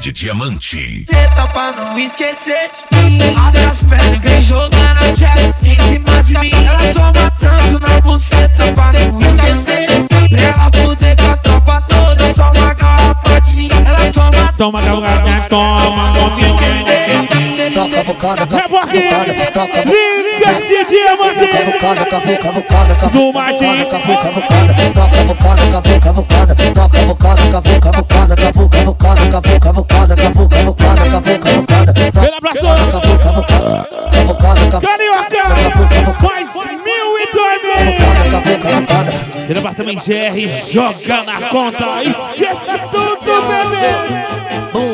Red Diamante. Senta pra não esquecer de mim. Abre as pernas, vem jogando a jack em cima de mim. Ela toma tanto na buceta pra não esquecer. Ela fuder com a tropa toda, só uma garrafa de gin. Ela toma, toma, não esquecer. Toca bocada, Reboque, toca liga de diamante bocada, do Martim. toca bocada, toca bocada. Ele abraçou. Carioca, faz 1002 mil. Ele abraçou em GR, joga na conta. Esqueça tudo, bebê.